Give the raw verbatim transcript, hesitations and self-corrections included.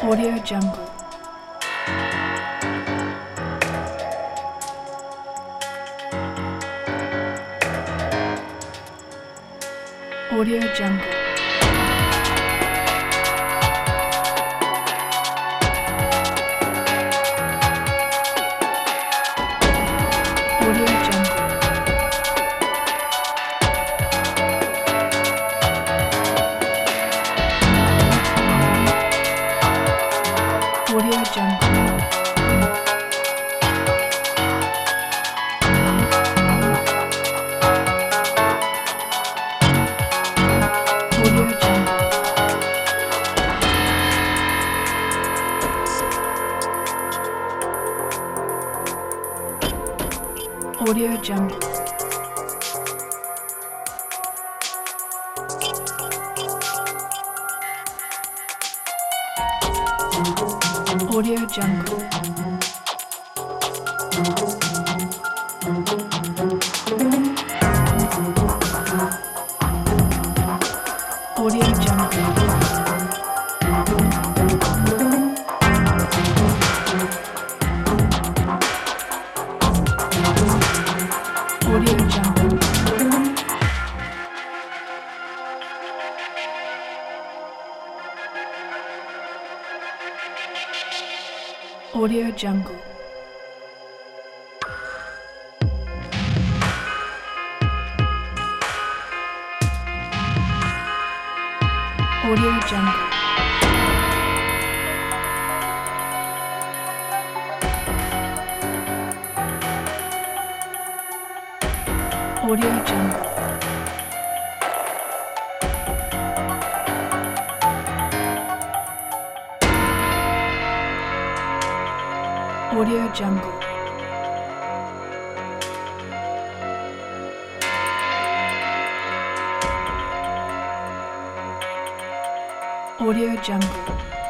Audio Jungle. Audio Jungle. Audio Jungle. Audio Jungle. Audio Jungle. Audio Jungle. Audio Jungle. Audio Jungle. Audio Jungle. Audio Jungle. Audio Jungle. Audio Jungle. Audio Jungle.